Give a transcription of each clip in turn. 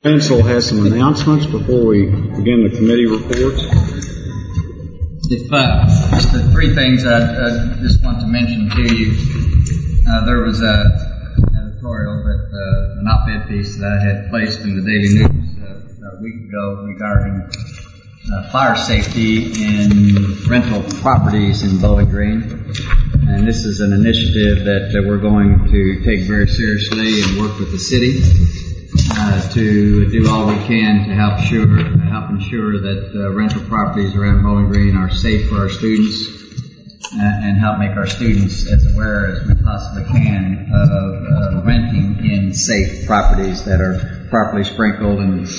Council has some announcements before we begin the committee reports. Just the three things I just want to mention to you. There was an editorial an op-ed piece that I had placed in the Daily News a week ago regarding fire safety in rental properties in Bowling Green. And this is an initiative that we're going to take very seriously and work with the city to do all we can to help ensure that rental properties around Bowling Green are safe for our students and help make our students as aware as we possibly can of renting in safe properties that are properly sprinkled and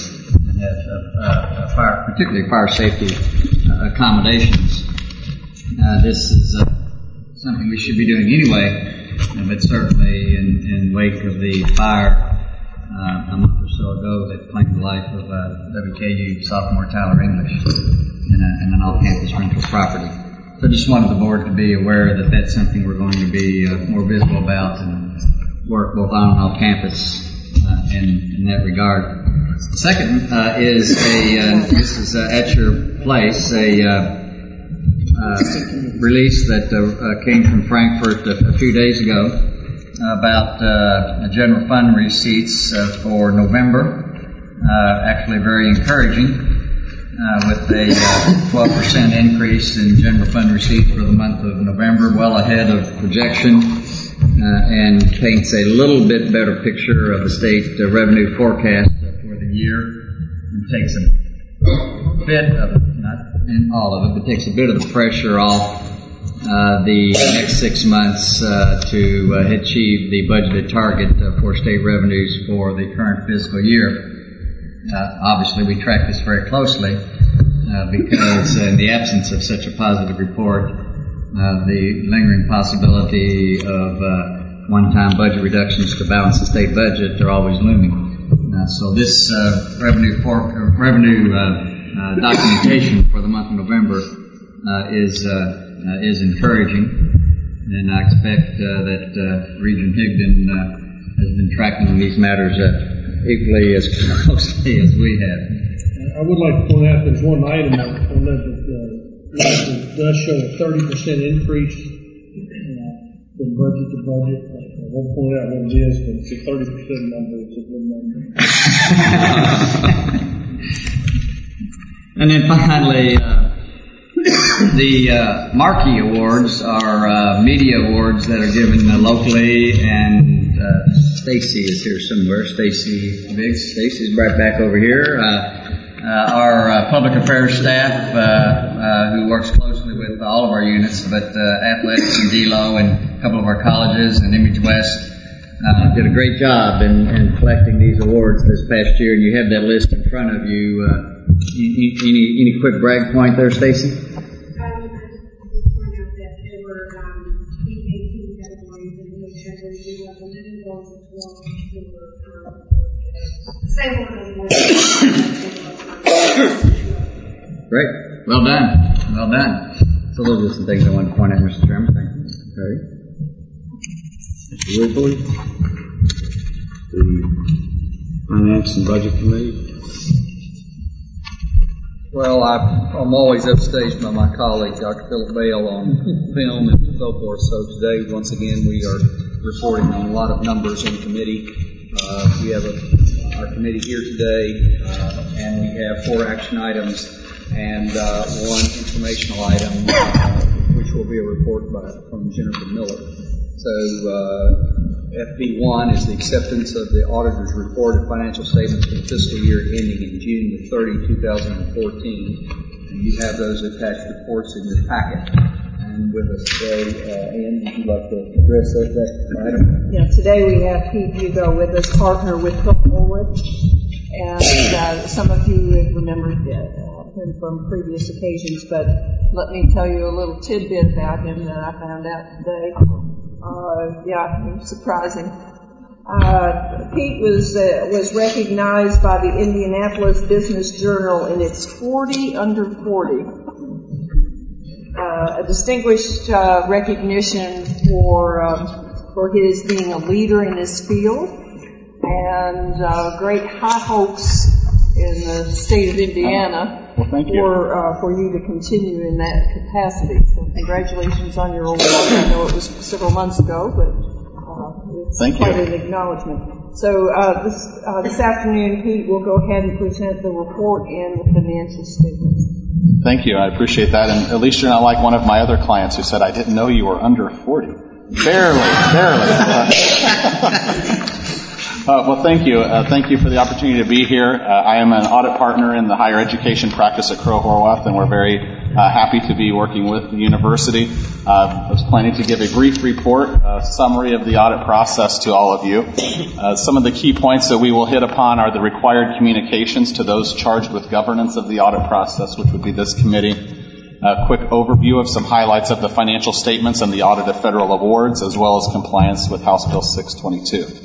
have particularly fire safety accommodations. This is something we should be doing anyway, but certainly in wake of the fire a month or so ago that claimed the life of WKU sophomore Tyler English in an off-campus rental property. So I just wanted the board to be aware that that's something we're going to be more visible about and work both on and off campus in that regard. The second is this is at your place, a release that came from Frankfurt a few days ago about general fund receipts for November. Actually very encouraging, with a 12% increase in general fund receipts for the month of November, well ahead of projection, and paints a little bit better picture of the state revenue forecast for the year. It takes a bit of, not in all of it, but takes a bit of the pressure off the next 6 months to achieve the budgeted target for state revenues for the current fiscal year. Obviously, we track this very closely because in the absence of such a positive report, the lingering possibility of one-time budget reductions to balance the state budget are always looming. So this revenue documentation for the month of November is encouraging, and I expect that Regent Higdon has been tracking these matters equally as closely as we have. I would like to point out there's one item on that does show a 30% increase from budget to budget. I won't point out what it is, but it's a 30% number. It's a good number. And then finally, the Marquee Awards are media awards that are given locally, and Stacy is here somewhere. Stacy Biggs. Stacy's right back over here. Our public affairs staff, who works closely with all of our units, but athletics and DLO and a couple of our colleges and Image West, did a great job in collecting these awards this past year. And you have that list in front of you. Any quick brag point there, Stacy? Great. Well done. Well done. So those are some things I wanted to point out, Mr. Chairman. Thank you. All right. Mr. Woodley, the Finance and Budget Committee. Well, I'm always upstaged by my colleague, Dr. Philip Bale, on film and so forth. So today, once again, we are reporting on a lot of numbers in committee. We have our committee here today, and we have 4 action items and 1 informational item, which will be a report from Jennifer Miller. So FB1 is the acceptance of the auditor's report of financial statements for the fiscal year ending in June 30, 2014. And you have those attached reports in your packet. And with us today, Ann, would you like to address that item? Yeah, today we have Pete Hugo with us, partner with Cook Woolwich. And some of you have remembered him from previous occasions, but let me tell you a little tidbit about him that I found out today. It was surprising. Pete was recognized by the Indianapolis Business Journal in its 40 under 40. A distinguished recognition for his being a leader in his field and great high hopes in the state of Indiana thank you. for you to continue in that capacity. So congratulations on your award. I know it was several months ago, but it's quite an acknowledgement. So this afternoon, Pete will go ahead and present the report and the financial statements. Thank you. I appreciate that. And at least you're not like one of my other clients who said, I didn't know you were under 40. Barely. Well, thank you. Thank you for the opportunity to be here. I am an audit partner in the higher education practice at Crowe-Horwath, and we're very happy to be working with the university. I was planning to give a brief report, a summary of the audit process to all of you. Some of the key points that we will hit upon are the required communications to those charged with governance of the audit process, which would be this committee. A quick overview of some highlights of the financial statements and the audit of federal awards, as well as compliance with House Bill 622.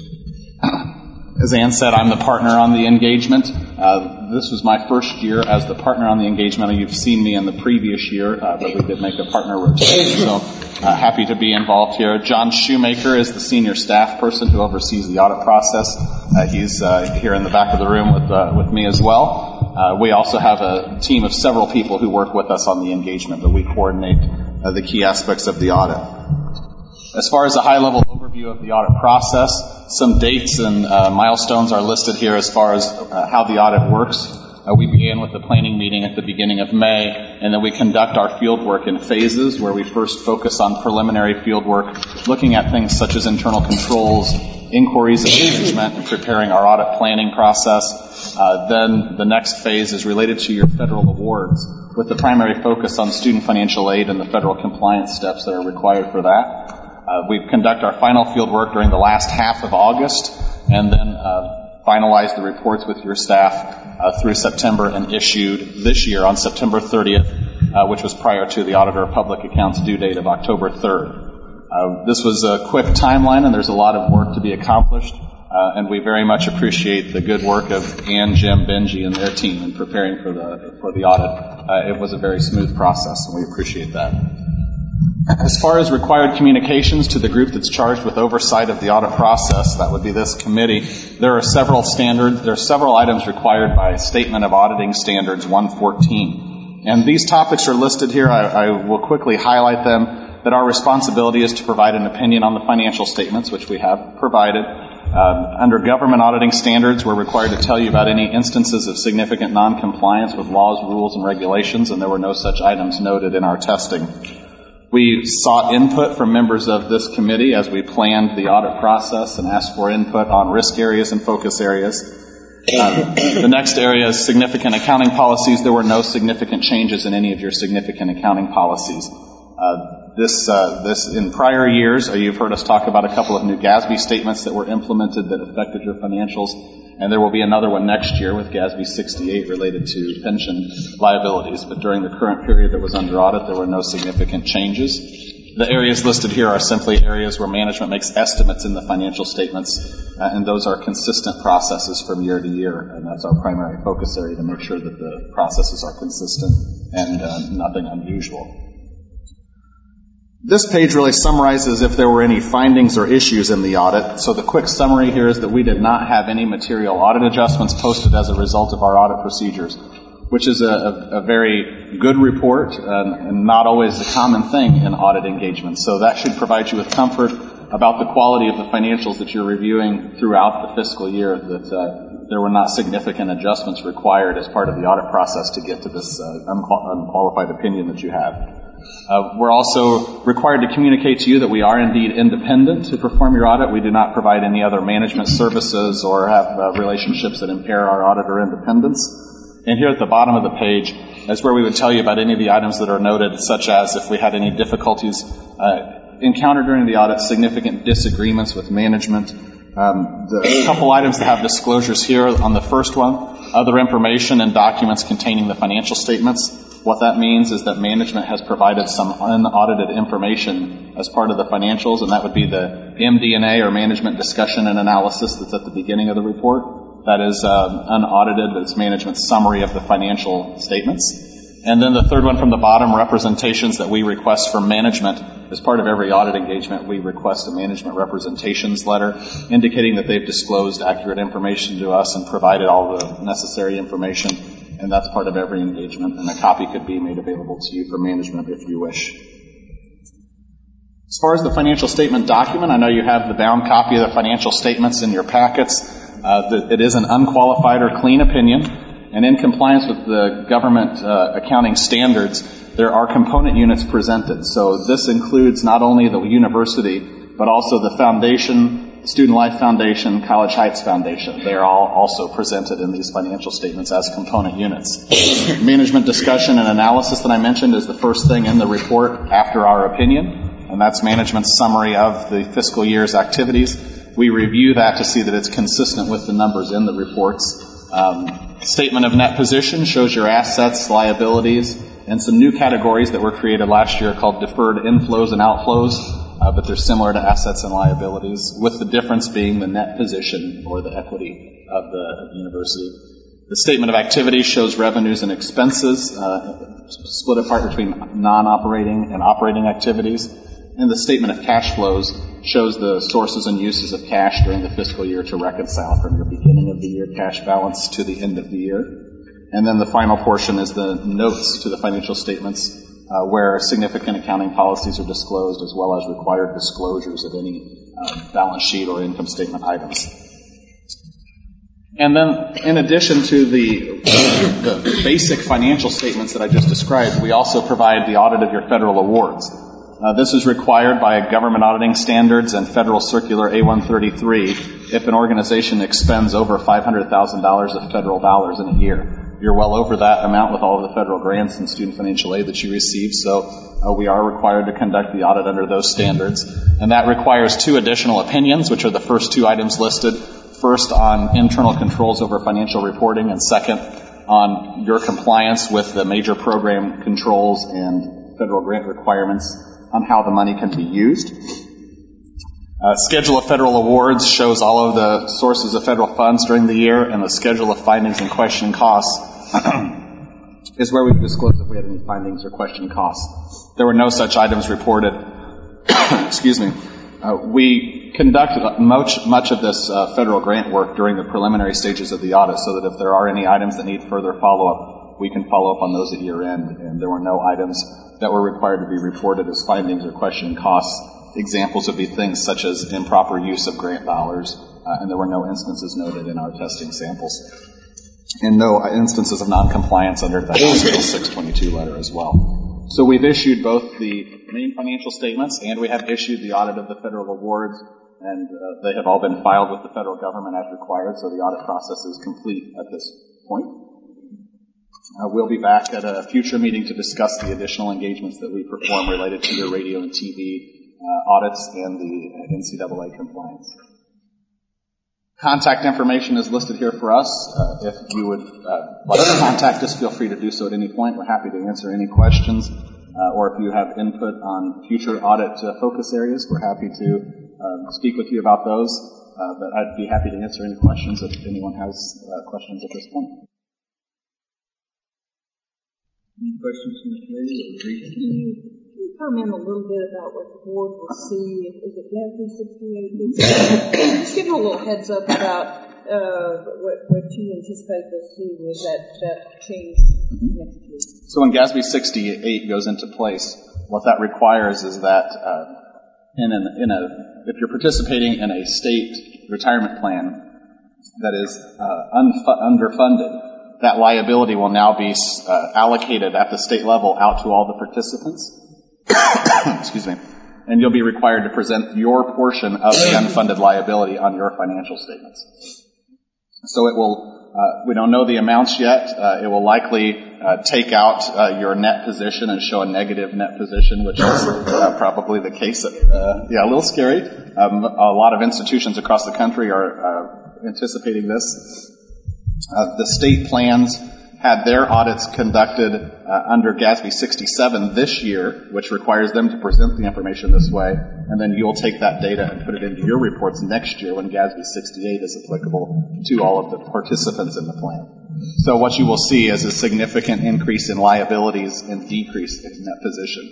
As Ann said, I'm the partner on the engagement. This was my first year as the partner on the engagement. You've seen me in the previous year, but we did make a partner rotation, so happy to be involved here. John Shoemaker is the senior staff person who oversees the audit process. He's here in the back of the room with me as well. We also have a team of several people who work with us on the engagement, but we coordinate the key aspects of the audit. As far as a high-level overview of the audit process, some dates and milestones are listed here as far as how the audit works. We began with the planning meeting at the beginning of May, and then we conduct our field work in phases, where we first focus on preliminary field work, looking at things such as internal controls, inquiries of management, and preparing our audit planning process. Then the next phase is related to your federal awards, with the primary focus on student financial aid and the federal compliance steps that are required for that. We conduct our final field work during the last half of August, and then finalize the reports with your staff through September, and issued this year on September 30th, which was prior to the Auditor of Public Accounts due date of October 3rd. This was a quick timeline, and there's a lot of work to be accomplished, and we very much appreciate the good work of Ann, Jim, Benji, and their team in preparing for the audit. It was a very smooth process, and we appreciate that. As far as required communications to the group that's charged with oversight of the audit process, that would be this committee, there are several items required by Statement of Auditing Standards 114. And these topics are listed here. I will quickly highlight them, that our responsibility is to provide an opinion on the financial statements, which we have provided. Under government auditing standards, we're required to tell you about any instances of significant noncompliance with laws, rules, and regulations, and there were no such items noted in our testing. We sought input from members of this committee as we planned the audit process and asked for input on risk areas and focus areas. The next area is significant accounting policies. There were no significant changes in any of your significant accounting policies. This in prior years, you've heard us talk about a couple of new GASB statements that were implemented that affected your financials, and there will be another one next year with GASB 68 related to pension liabilities. But during the current period that was under audit, there were no significant changes. The areas listed here are simply areas where management makes estimates in the financial statements, and those are consistent processes from year to year, and that's our primary focus area, to make sure that the processes are consistent and nothing unusual. This page really summarizes if there were any findings or issues in the audit. So the quick summary here is that we did not have any material audit adjustments posted as a result of our audit procedures, which is a very good report and not always a common thing in audit engagement. So that should provide you with comfort about the quality of the financials that you're reviewing throughout the fiscal year, that there were not significant adjustments required as part of the audit process to get to this unqualified opinion that you have. We're also required to communicate to you that we are indeed independent to perform your audit. We do not provide any other management services or have relationships that impair our auditor independence. And here at the bottom of the page is where we would tell you about any of the items that are noted, such as if we had any difficulties encountered during the audit, significant disagreements with management. The couple items that have disclosures here on the first one, other information and documents containing the financial statements. What that means is that management has provided some unaudited information as part of the financials, and that would be the MD&A, or management discussion and analysis, that's at the beginning of the report. That is unaudited, but it's management's summary of the financial statements. And then the third one from the bottom, representations that we request from management. As part of every audit engagement, we request a management representations letter indicating that they've disclosed accurate information to us and provided all the necessary information. And that's part of every engagement. And a copy could be made available to you for management if you wish. As far as the financial statement document, I know you have the bound copy of the financial statements in your packets. It is an unqualified or clean opinion. And in compliance with the government accounting standards, there are component units presented. So this includes not only the university, but also the foundation, Student Life Foundation, College Heights Foundation. They are all also presented in these financial statements as component units. Management discussion and analysis that I mentioned is the first thing in the report after our opinion, and that's management's summary of the fiscal year's activities. We review that to see that it's consistent with the numbers in the reports. Statement of net position shows your assets, liabilities, and some new categories that were created last year called deferred inflows and outflows, but they're similar to assets and liabilities, with the difference being the net position or the equity of the university. The statement of activity shows revenues and expenses, split apart between non-operating and operating activities. And the statement of cash flows shows the sources and uses of cash during the fiscal year to reconcile from your beginning of the year cash balance to the end of the year. And then the final portion is the notes to the financial statements, where significant accounting policies are disclosed, as well as required disclosures of any balance sheet or income statement items. And then, in addition to the basic financial statements that I just described, we also provide the audit of your federal awards. This is required by government auditing standards and Federal Circular A-133 if an organization expends over $500,000 of federal dollars in a year. You're well over that amount with all of the federal grants and student financial aid that you receive, so we are required to conduct the audit under those standards. And that requires 2 additional opinions, which are the first 2 items listed. First, on internal controls over financial reporting, and second, on your compliance with the major program controls and federal grant requirements on how the money can be used. Schedule of federal awards shows all of the sources of federal funds during the year, and the schedule of findings and question costs is where we disclose if we had any findings or question costs. There were no such items reported. Excuse me. We conduct much of this federal grant work during the preliminary stages of the audit, so that if there are any items that need further follow-up, we can follow up on those at year end, and there were no items that were required to be reported as findings or question costs. Examples would be things such as improper use of grant dollars, and there were no instances noted in our testing samples. And no instances of noncompliance under the House Bill 622 letter as well. So we've issued both the main financial statements, and we have issued the audit of the federal awards, and they have all been filed with the federal government as required, so the audit process is complete at this point. We'll be back at a future meeting to discuss the additional engagements that we perform related to your radio and TV audits and the NCAA compliance. Contact information is listed here for us. If you would like to contact us, feel free to do so at any point. We're happy to answer any questions. Or if you have input on future audit focus areas, we're happy to speak with you about those. But I'd be happy to answer any questions if anyone has questions at this point. Any questions from the committee? Can you comment a little bit about what the board will see? Is it GASB 68? Just give them a little heads up about what you anticipate they'll see with that change next year. So when GASB 68 goes into place, what that requires is that if you're participating in a state retirement plan that is underfunded, that liability will now be allocated at the state level out to all the participants. Excuse me. And you'll be required to present your portion of the unfunded liability on your financial statements. So it will, we don't know the amounts yet. It will likely take out your net position and show a negative net position, which is probably the case. A little scary. A lot of institutions across the country are anticipating this. The state plans had their audits conducted under GASB 67 this year, which requires them to present the information this way, and then you'll take that data and put it into your reports next year when GASB 68 is applicable to all of the participants in the plan. So what you will see is a significant increase in liabilities and decrease in net position.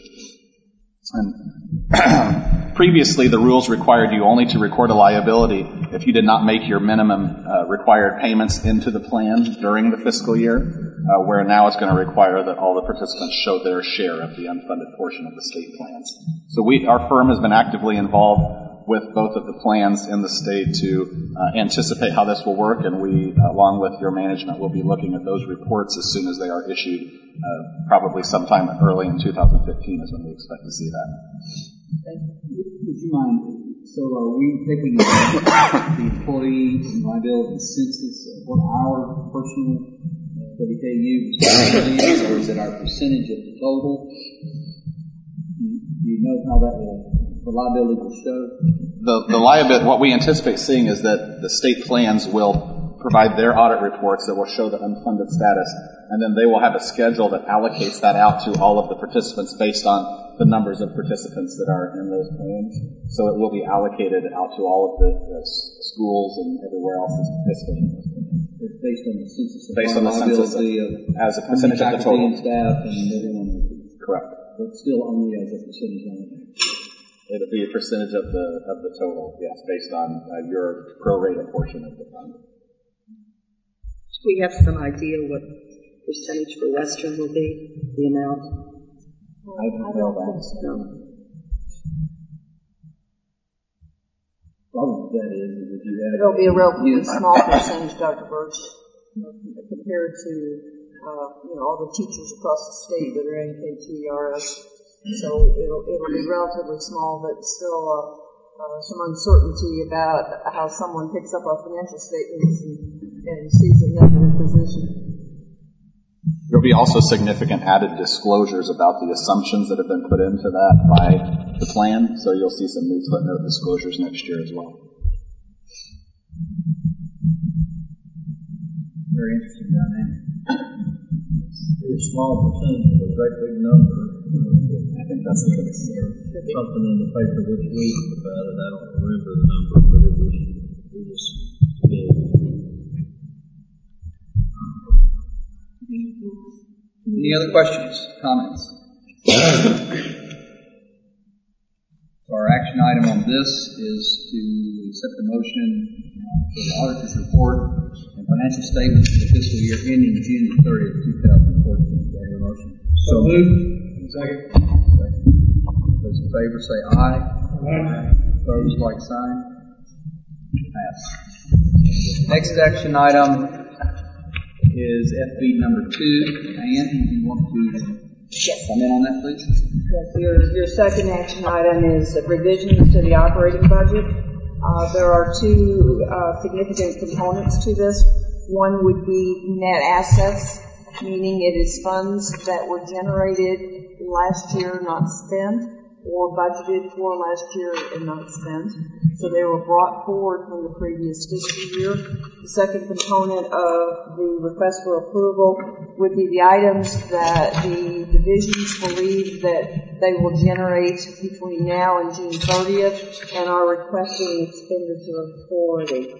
And previously, the rules required you only to record a liability if you did not make your minimum required payments into the plan during the fiscal year, where now it's going to require that all the participants show their share of the unfunded portion of the state plans. So our firm has been actively involved with both of the plans in the state to anticipate how this will work, and we, along with your management, will be looking at those reports as soon as they are issued, probably sometime early in 2015 is when we expect to see that. Would you mind, so are we taking the employee and liability census of what our personal WKU is, or is it our percentage of the total? Do you know how that the liability will show? The liability, what we anticipate seeing is that the state plans will provide their audit reports that will show the unfunded status, and then they will have a schedule that allocates that out to all of the participants based on the numbers of participants that are in those plans. So it will be allocated out to all of the schools and everywhere else that's participating in those plans. It's based on the census. Based on the census as a percentage of the total. And staff and everyone. Correct. But still only as a percentage on it. It'll be a percentage of the total, yes, based on your prorated portion of the fund. Do we have some idea what percentage for Western will be, the amount? I don't think so. No. Problem with that is that you have... It'll be a relatively small percentage, Dr. Birch, compared to all the teachers across the state that are NKTRS. So it'll be relatively small, but still some uncertainty about how someone picks up our financial statements and sees a negative position. There will be also significant added disclosures about the assumptions that have been put into that by the plan, so you'll see some new footnote disclosures next year as well. Very interesting dynamic. A small percentage of a great big number. I think that's the case. Something in the paper this week about it. I don't remember the number, but it was big. Any other questions, comments? Our action item on this is to accept the motion for the auditor's report and financial statements for the fiscal year ending June 30th, 2014. Do I hear a motion? So moved. Second. Those in favor say aye. Aye. Opposed, like sign. Pass. Next action item is FB number 2. Ann, do you want to come in on that, please? Yes, your second action item is revisions to the operating budget. There are two significant components to this. One would be net assets, meaning it is funds that were generated last year, not spent, or budgeted for last year and not spent. So they were brought forward from the previous fiscal year. The second component of the request for approval would be the items that the divisions believe that they will generate between now and June 30th and are requesting expenditure authority.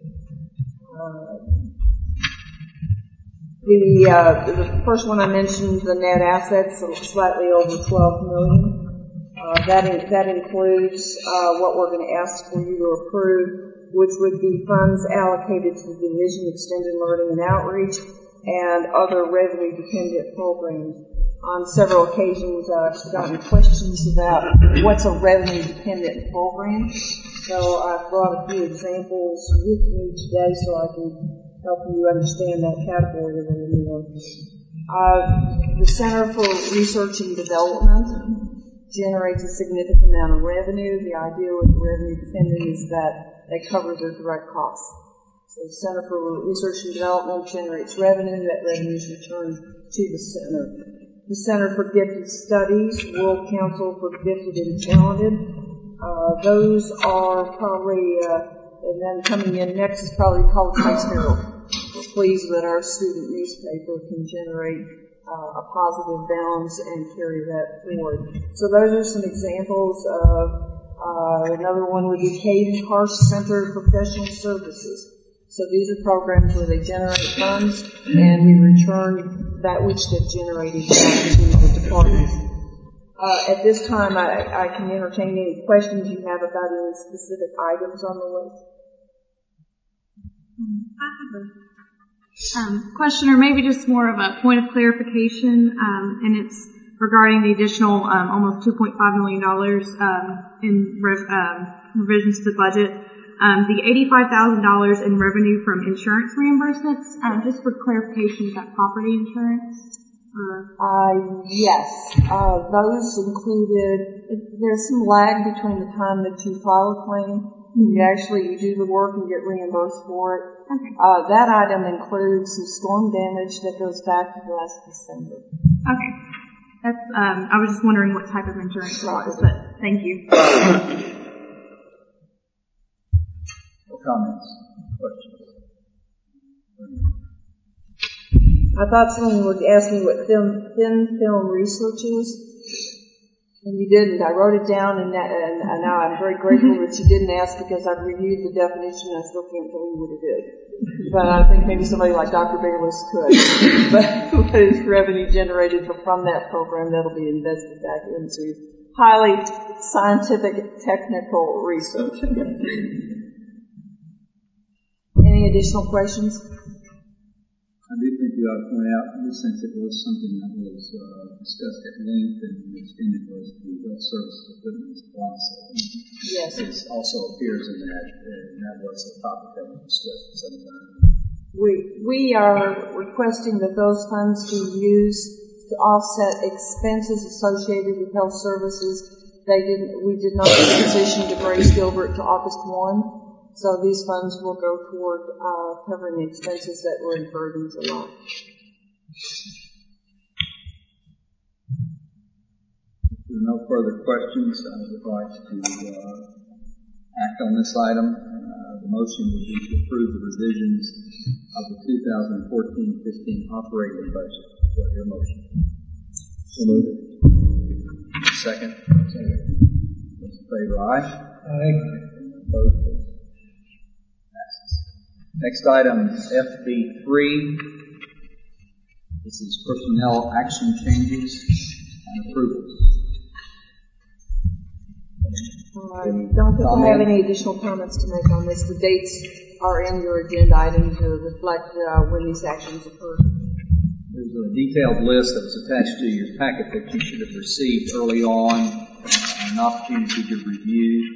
The first one I mentioned, the net assets, slightly over $12 million. That includes what we're going to ask for you to approve, which would be funds allocated to the Division Extended Learning and Outreach and other revenue-dependent programs. On several occasions, I've gotten questions about what's a revenue-dependent program. So I've brought a few examples with me today so I can help you understand that category a little more. The Center for Research and Development generates a significant amount of revenue. The idea with revenue dependent is that they cover their direct costs. So the Center for Research and Development generates revenue. That revenue is returned to the center. The Center for Gifted Studies, World Council for Gifted and Talented. Those are probably, and then coming in next is probably College Heights Herald. We're pleased that our student newspaper can generate a positive balance and carry that forward. So those are some examples of, another one would be Caden Karsh Center of Professional Services. So these are programs where they generate funds, and we return that which they've generated back to the departments. At this time, I can entertain any questions you have about any specific items on the list. I have a question, or maybe just more of a point of clarification, and it's regarding the additional almost $2.5 million in revisions to the budget. The $85,000 in revenue from insurance reimbursements, just for clarification, is that property insurance? Yes. Those included, there's some lag between the time that you file a claim. You do the work and get reimbursed for it. Okay. That item includes some storm damage that goes back to last December. Okay. That's, I was just wondering what type of insurance it was, but thank you. Comments? Questions? I thought someone would ask me what thin film research is, and you didn't. I wrote it down, and now I'm very grateful that you didn't ask, because I've reviewed the definition and I still can't tell you what it is. But I think maybe somebody like Dr. Bayless could. But what is revenue generated from that program that'll be invested back into highly scientific, technical research. Any additional questions? I do think we ought to point out, since it was something that was discussed at length and extended, was the health services equipment supplies. Yes. It also appears in that, and that was a topic that we discussed at some time. We are requesting that those funds be used to offset expenses associated with health services. We did not transition to Grace Gilbert to August 1. So these funds will go toward covering the expenses that were incurred in July. If there are no further questions, I would like to act on this item. The motion would be to approve the revisions of the 2014-15 operating budget. Is that your motion? So moved. Second. Those in favor, aye. Aye. Opposed, please. Next item, FB3. This is personnel action changes and approvals. Don't think I have any additional comments to make on this. The dates are in your agenda item to reflect when these actions occurred. There's a detailed list that was attached to your packet that you should have received early on, an opportunity to review.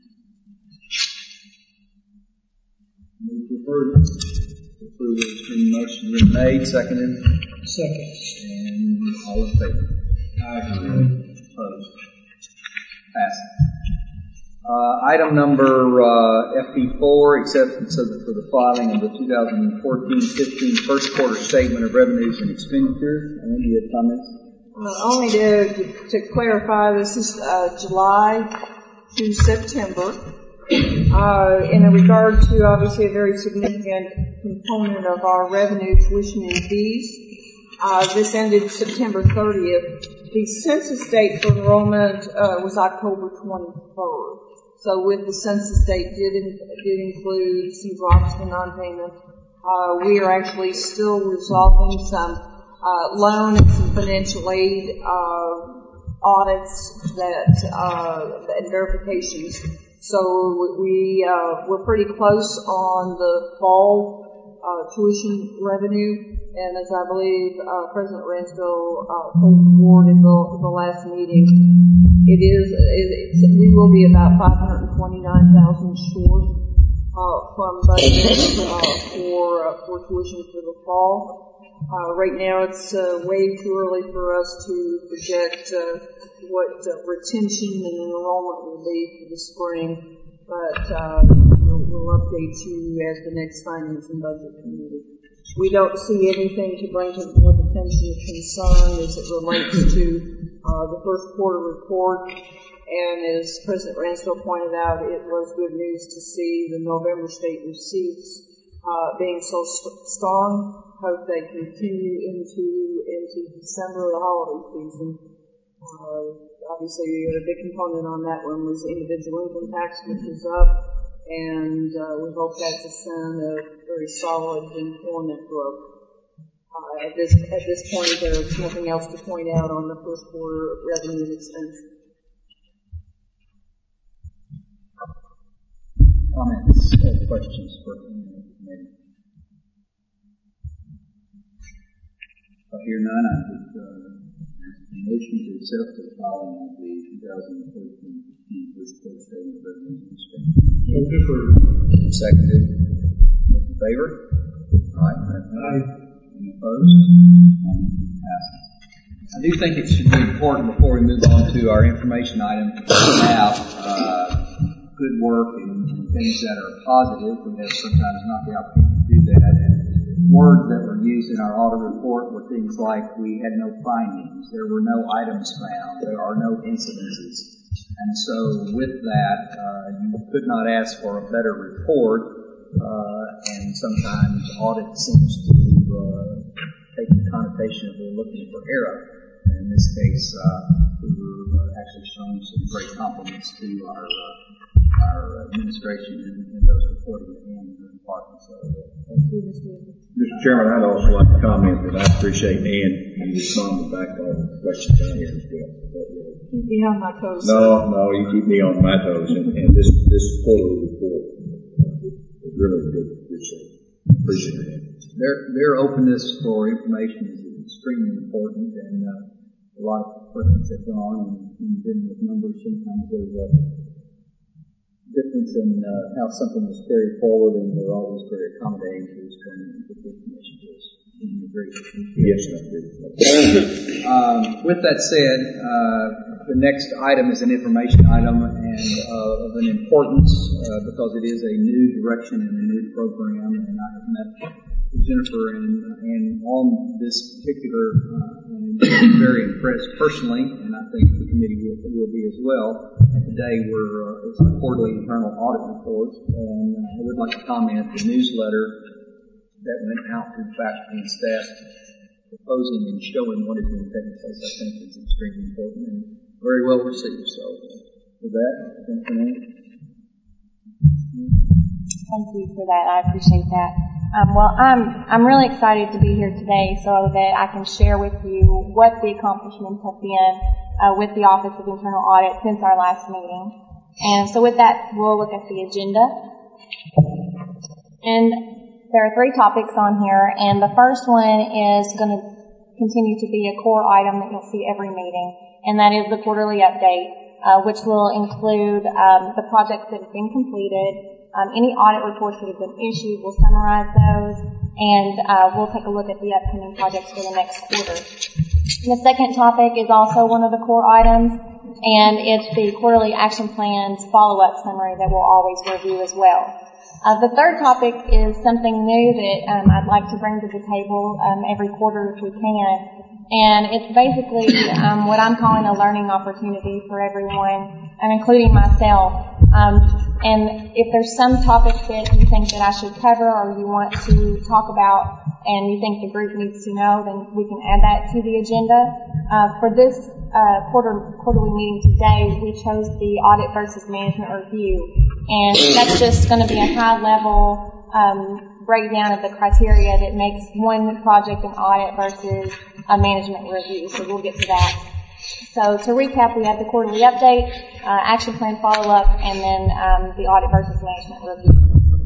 Move to approve. Approval has been motion been made, seconded. Second. And all in favor? Aye. Opposed? Passes. Item number FB4, acceptance for the filing of the 2014-15 first quarter statement of revenues and expenditures. Any you have comments? Only to clarify, this is July to September. In regard to obviously a very significant component of our revenue, tuition and fees, this ended September 30th. The census date for enrollment was October 23rd. So with the census date did include some drops for non-payment. We are actually still resolving some loan and some financial aid audits and verifications. So we're pretty close on the fall tuition revenue, and as I believe President Ransdell told the board at the last meeting, we will be about $529,000 short from budget for tuition for the fall. Right now, it's way too early for us to project what retention and enrollment will be for the spring, but we'll update you as the next Finance and Budget Committee. We don't see anything to bring to the board's attention of concern as it relates to the first quarter report. And as President Ransdell pointed out, it was good news to see the November state receipts being so strong. Hope they continue into December, the holiday season. Obviously, a big component on that one was individual income tax, which is up, and we hope that's a sign of very solid employment growth. At this point, there's nothing else to point out on the first quarter revenue and expense. Comments or questions for the committee? If I hear none, I would ask the motion to accept the following of the 2014 first quarter statement of revenue and expense. Seconded. Those in favor? Aye. Any opposed? And passes. I do think it should be important before we move on to our information item to point out good work and things that are positive. We have sometimes not the opportunity to do that. And words that were used in our audit report were things like we had no findings, there were no items found, there are no incidences. And so with that, you could not ask for a better report. And sometimes audit seems to take the connotation of we're looking for error. And in this case, we were actually showing some great compliments to our administration and those reporting in the department. So, thank you, Mr. Chairman, I'd also like to comment that I appreciate Ann responding back to all the questions I hear as well. Keep me on my toes. No, you keep me on my toes, and this quarterly report is really good shape. Appreciate it. Their openness for information is extremely important, and a lot of questions have gone, and dealing with numbers, sometimes there's a difference in how something is carried forward, and they're always very accommodating to us when we get the information to us. Yes, with that said, the next item is an information item and of an importance because it is a new direction and a new program, and I have met Jennifer and on this particular, and I'm very impressed personally, and I think the committee will be as well. And today it's our quarterly internal audit report, and I would like to comment the newsletter that went out to faculty and staff proposing and showing what is going to take place, I think is extremely important and very well received. So with that, thank you. Thank you for that. I appreciate that. Well, I'm really excited to be here today so that I can share with you what the accomplishments have been with the Office of Internal Audit since our last meeting. And so with that, we'll look at the agenda. And there are 3 topics on here, and the first one is going to continue to be a core item that you'll see every meeting, and that is the quarterly update, which will include the projects that have been completed, any audit reports that have been issued. We'll summarize those, and we'll take a look at the upcoming projects for the next quarter. The second topic is also one of the core items, and it's the quarterly action plans follow-up summary that we'll always review as well. The third topic is something new that I'd like to bring to the table every quarter if we can, and it's basically what I'm calling a learning opportunity for everyone, and including myself. And if there's some topics that you think that I should cover or you want to talk about and you think the group needs to know, then we can add that to the agenda. For this quarterly meeting today, we chose the audit versus management review. And that's just going to be a high-level breakdown of the criteria that makes one project an audit versus a management review. So we'll get to that. So to recap, we have the quarterly update, action plan follow-up, and then the audit versus management review.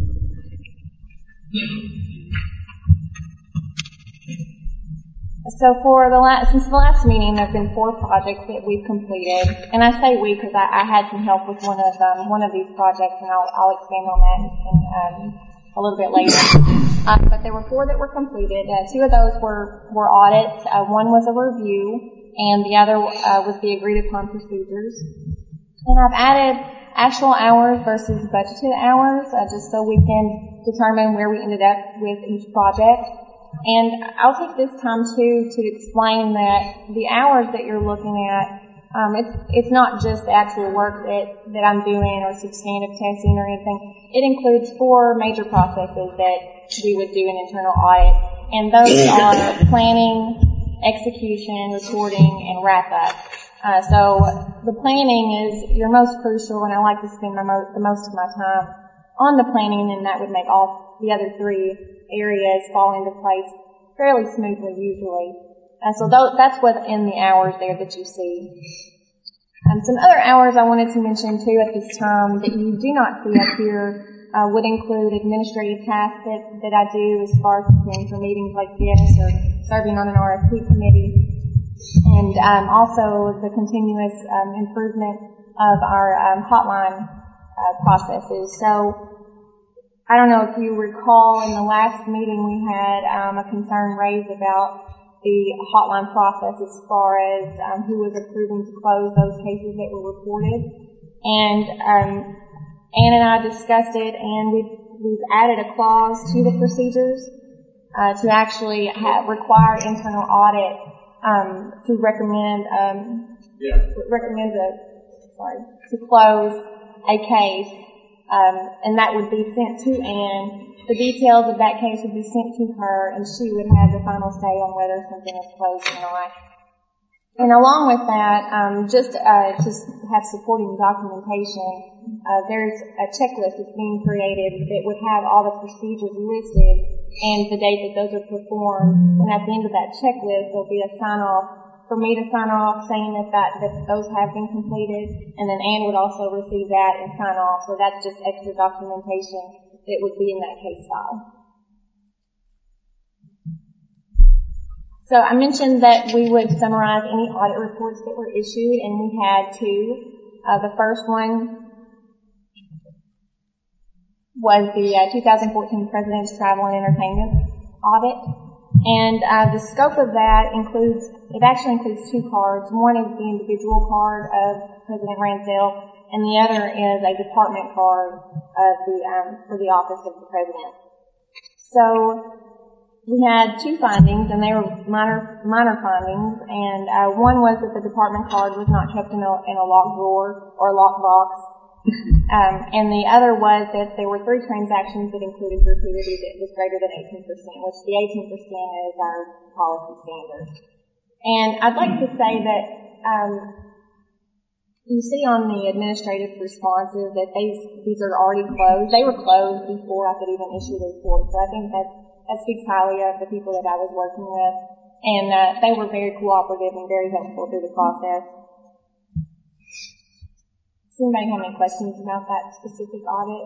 So since the last meeting, there have been 4 projects that we've completed, and I say we because I had some help with one of these projects, and I'll expand on that a little bit later. But there were 4 that were completed. 2 of those were audits. One was a review, and the other was the agreed upon procedures. And I've added actual hours versus budgeted hours, just so we can determine where we ended up with each project. And I'll take this time too to explain that the hours that you're looking at, it's not just the actual work that I'm doing or substantive testing or anything. It includes 4 major processes that we would do in internal audit, and those are planning, execution, reporting, and wrap up. So the planning is your most crucial, and I like to spend the most of my time on the planning, and that would make all the other three areas fall into place fairly smoothly usually. So that's within the hours there that you see. Some other hours I wanted to mention too at this time that you do not see up here would include administrative tasks that I do as far as preparing for meetings like this or serving on an RFP committee, and also the continuous improvement of our hotline processes. So I don't know if you recall in the last meeting we had a concern raised about the hotline process as far as who was approving to close those cases that were reported. And Ann and I discussed it, and we've added a clause to the procedures to actually require internal audit to recommend to close a case, and that would be sent to Ann. The details of that case would be sent to her, and she would have the final say on whether something is closed or not. And along with that, just to have supporting documentation, there's a checklist that's being created that would have all the procedures listed and the date that those are performed. And at the end of that checklist, there'll be a sign-off for me to sign off saying that those have been completed, and then Ann would also receive that and sign off. So that's just extra documentation that would be in that case file. So I mentioned that we would summarize any audit reports that were issued, and we had two. The first one was the 2014 President's Travel and Entertainment Audit. And the scope of that includes two cards. One is the individual card of President Ransell, and the other is a department card of for the Office of the President. So we had two findings, and they were minor findings. And one was that the department card was not kept in a locked drawer or a locked box. And the other was that there were three transactions that included gratuity that was greater than 18%, which the 18% is our policy standard. And I'd like to say that you see on the administrative responses that these are already closed. They were closed before I could even issue the report, so I think that speaks highly of the people that I was working with. And they were very cooperative and very helpful through the process. Does anybody have any questions about that specific audit?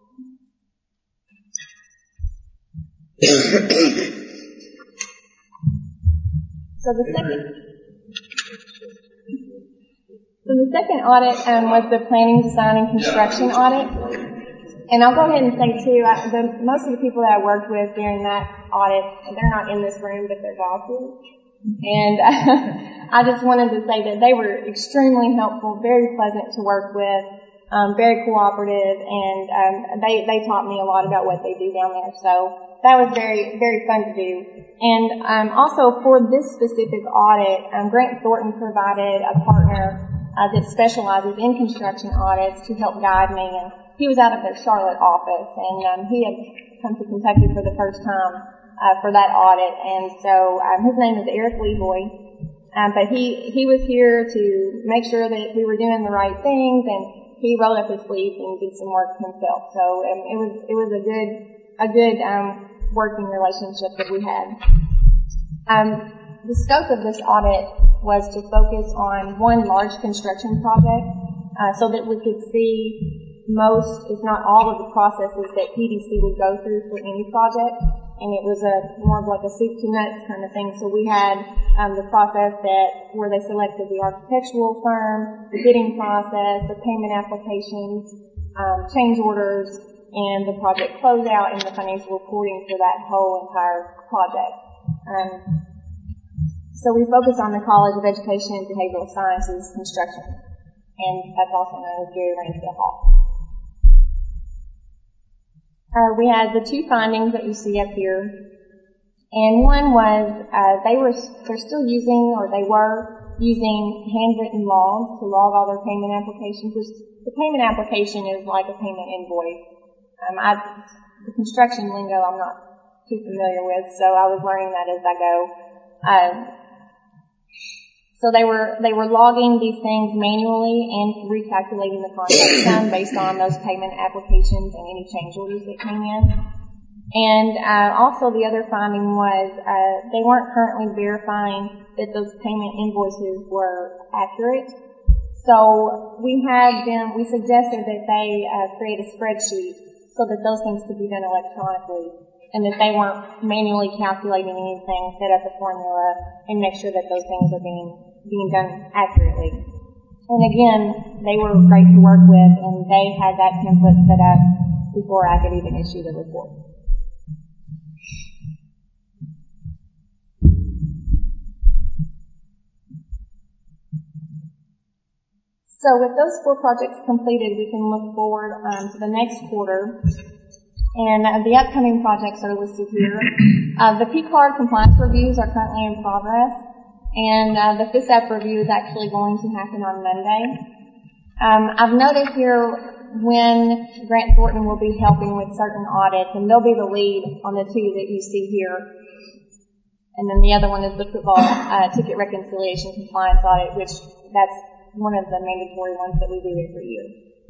So the second audit was the planning, design, and construction audit. And I'll go ahead and say too, most of the people that I worked with during that audit, they're not in this room, but they're bosses. And I just wanted to say that they were extremely helpful, very pleasant to work with, very cooperative, and they taught me a lot about what they do down there. So that was very, very fun to do. And also for this specific audit, Grant Thornton provided a partner that specializes in construction audits to help guide me. And he was out of their Charlotte office, and he had come to Kentucky for the first time for that audit. And so his name is Eric Levoy. But he was here to make sure that we were doing the right things, and he rolled up his sleeves and did some work himself. So it was a good working relationship that we had. The scope of this audit was to focus on one large construction project, so that we could see most, if not all, of the processes that PDC would go through for any project. And it was more of like a soup to nuts kind of thing. So we had the process where they selected the architectural firm, the bidding process, the payment applications, change orders, and the project closeout and the financial reporting for that whole entire project. So we focus on the College of Education and Behavioral Sciences construction, and that's also known as Gary Ransdale Hall. We had the two findings that you see up here, and one was they were using handwritten logs to log all their payment applications. The payment application is like a payment invoice. The construction lingo I'm not too familiar with, so I was learning that as I go. So they were logging these things manually and recalculating the contract sum based on those payment applications and any change orders that came in. And also the other finding was they weren't currently verifying that those payment invoices were accurate. So we suggested that they create a spreadsheet so that those things could be done electronically, and that they weren't manually calculating anything, set up a formula, and make sure that those things are being done accurately. And again, they were great to work with, and they had that template set up before I could even issue the report. So with those 4 projects completed, we can look forward to the next quarter. And the upcoming projects are listed here. The P-card compliance reviews are currently in progress, and the FISAP review is actually going to happen on Monday. I've noted here when Grant Thornton will be helping with certain audits, and they'll be the lead on the 2 that you see here. And then the other one is the football ticket reconciliation compliance audit, which that's one of the mandatory ones that we do every year.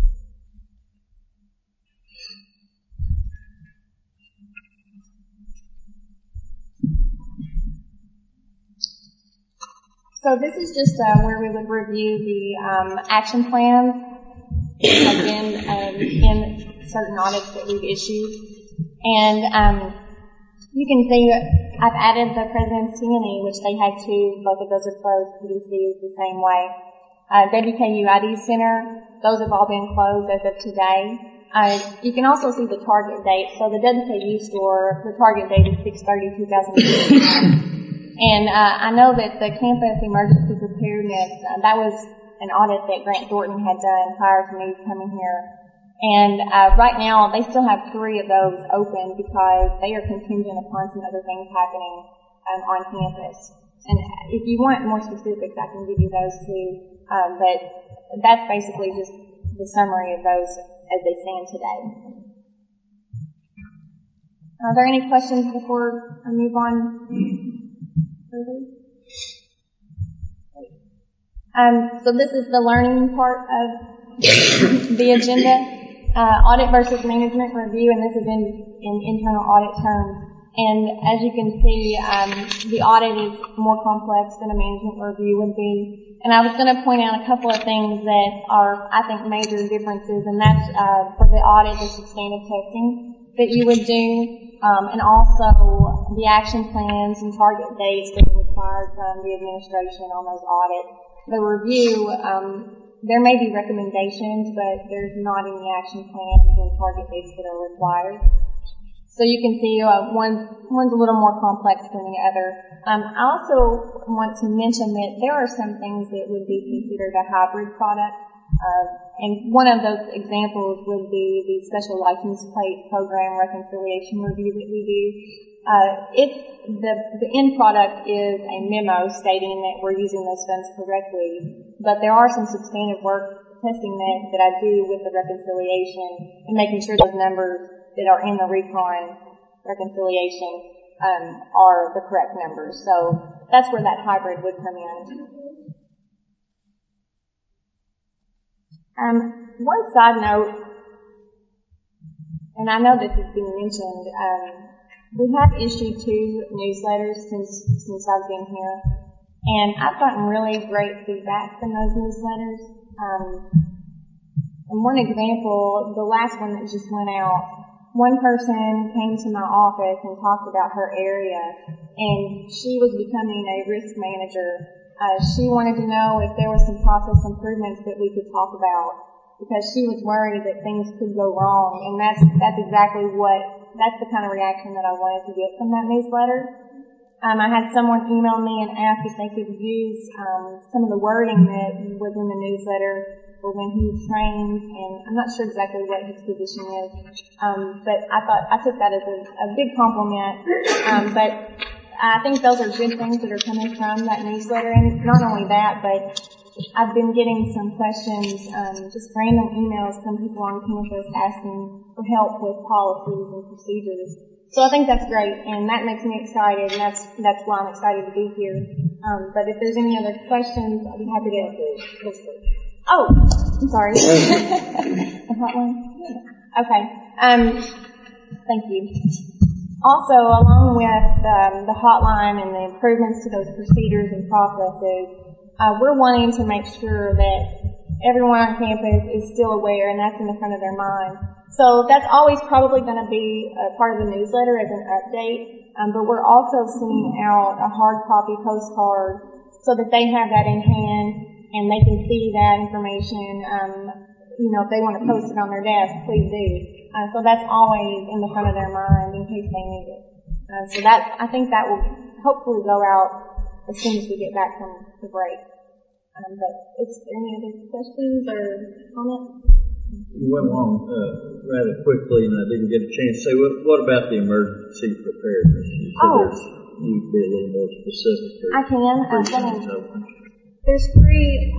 So this is just where we would review the action plans that have been in certain audits that we've issued. And you can see I've added the President's T&E, which they had 2. Both of those are closed. PDC is the same way. WKU ID Center, those have all been closed as of today. You can also see the target date. So the WKU store, the target date is 6/30/2015. And I know that the campus emergency preparedness, that was an audit that Grant Thornton had done prior to me coming here. And right now, they still have 3 of those open because they are contingent upon some other things happening on campus. And if you want more specifics, I can give you those too. But that's basically just the summary of those as they stand today. Are there any questions before I move on further? So this is the learning part of the agenda. Audit versus management review, and this is in internal audit terms. And as you can see, the audit is more complex than a management review would be. And I was going to point out a couple of things that are, I think, major differences, and that's for the audit, the substantive testing that you would do, and also the action plans and target dates that are required from the administration on those audits. The review, there may be recommendations, but there's not any action plans and target dates that are required. So you can see one's a little more complex than the other. I also want to mention that there are some things that would be considered a hybrid product, and one of those examples would be the special license plate program reconciliation review that we do. If the end product is a memo stating that we're using those funds correctly, but there are some substantive work testing that I do with the reconciliation and making sure those numbers that are in the recon reconciliation are the correct numbers. So that's where that hybrid would come in. One side note, and I know this has been mentioned, we have issued 2 newsletters since I've been here, and I've gotten really great feedback from those newsletters. And one example, the last one that just went out, one person came to my office and talked about her area, and she was becoming a risk manager. She wanted to know if there were some process improvements that we could talk about, because she was worried that things could go wrong, and that's the kind of reaction that I wanted to get from that newsletter. I had someone email me and ask if they could use some of the wording that was in the newsletter for when he trains, and I'm not sure exactly what his position is, but I took that as a big compliment. But I think those are good things that are coming from that newsletter, and not only that, but I've been getting some questions, just random emails from people on campus asking for help with policies and procedures. So I think that's great, and that makes me excited, and that's why I'm excited to be here. But if there's any other questions, I'd be happy to answer. Oh, I'm sorry. A hotline? Okay. Thank you. Also, along with the hotline and the improvements to those procedures and processes, we're wanting to make sure that everyone on campus is still aware, and that's in the front of their mind. So that's always probably going to be a part of the newsletter as an update, but we're also sending out a hard copy postcard so that they have that in hand and they can see that information. If they want to post it on their desk, please do. So that's always in the front of their mind in case they need it. So I think that will hopefully go out as soon as we get back from the break. But is there any other questions or comments? You went along rather quickly, and I didn't get a chance to say, what about the emergency preparedness? You said you need to be a little more specific. I can. There's three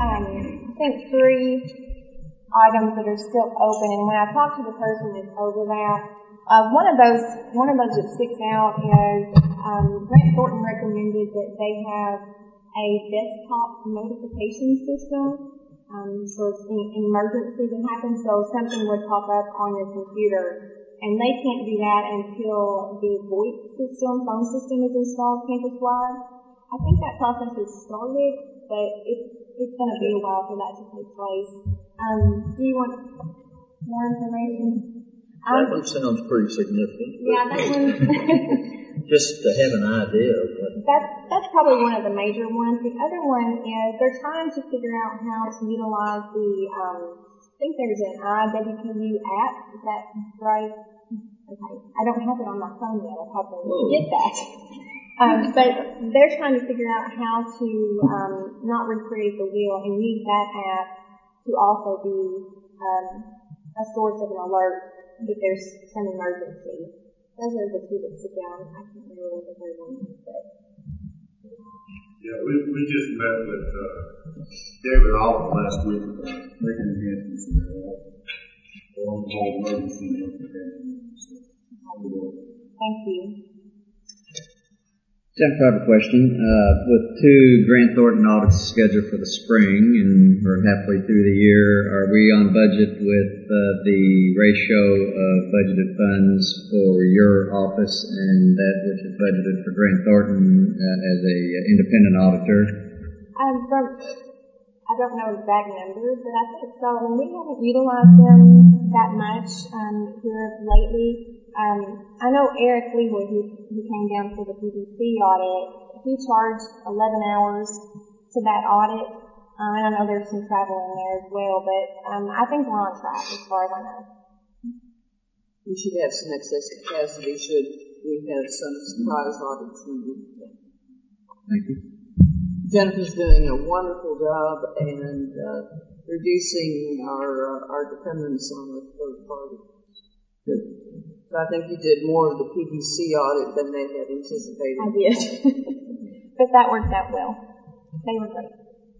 items that are still open, and when I talk to the person that's over that, one of those that sticks out is Grant Thornton recommended that they have a desktop notification system. So it's an emergency that happens, so something would pop up on your computer, and they can't do that until the VoIP phone system is installed campus-wide. I think that process has started, but it's going to be a while for that to take place. Do you want more information? That one sounds pretty significant. Yeah, that one. Just to have an idea of what. That's probably one of the major ones. The other one is they're trying to figure out how to utilize the, I think there's an IWPU app. Is that right? Okay. I don't have it on my phone yet. I'll have to get that. But they're trying to figure out how to not recreate the wheel and use that app to also be a source of an alert if there's some emergency. Those are the two that sit down. I can't remember what the third one is, but. Yeah, we just met with David Allen last week about making enhancements in the whole emergency notification. Thank you. Jeff, I have a question. With 2 Grant Thornton audits scheduled for the spring, and we're halfway through the year, are we on budget with the ratio of budgeted funds for your office and that which is budgeted for Grant Thornton as a independent auditor? I don't know exact numbers, but I think so. And we haven't utilized them that much here lately. I know Eric Leewood, who came down for the PDC audit, he charged 11 hours to that audit. And I know there's some travel in there as well, but I think we're on track as far as I know. We should have some excess capacity should we have some surprise audits needed. Thank you. Jennifer's doing a wonderful job and reducing our dependence on the third party. Good. So I think you did more of the PDC audit than they had anticipated. I did. But that worked out well. They were great.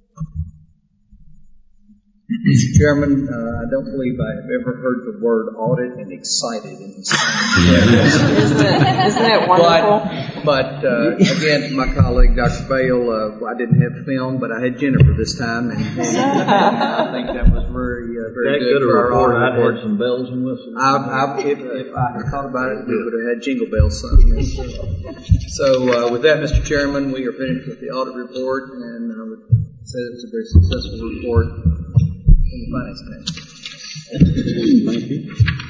Mr. Chairman, I don't believe I have ever heard the word audit and excited in the same Isn't that wonderful? But again, to my colleague, Dr. Bale, I didn't have film, but I had Jennifer this time, and I think that was very good for our audit report. I'd had some bells and whistles. If I had thought about it, we would have had jingle bells sung. So with that, Mr. Chairman, we are finished with the audit report, and I would say it was a very successful report. Finance Committee. Thank you.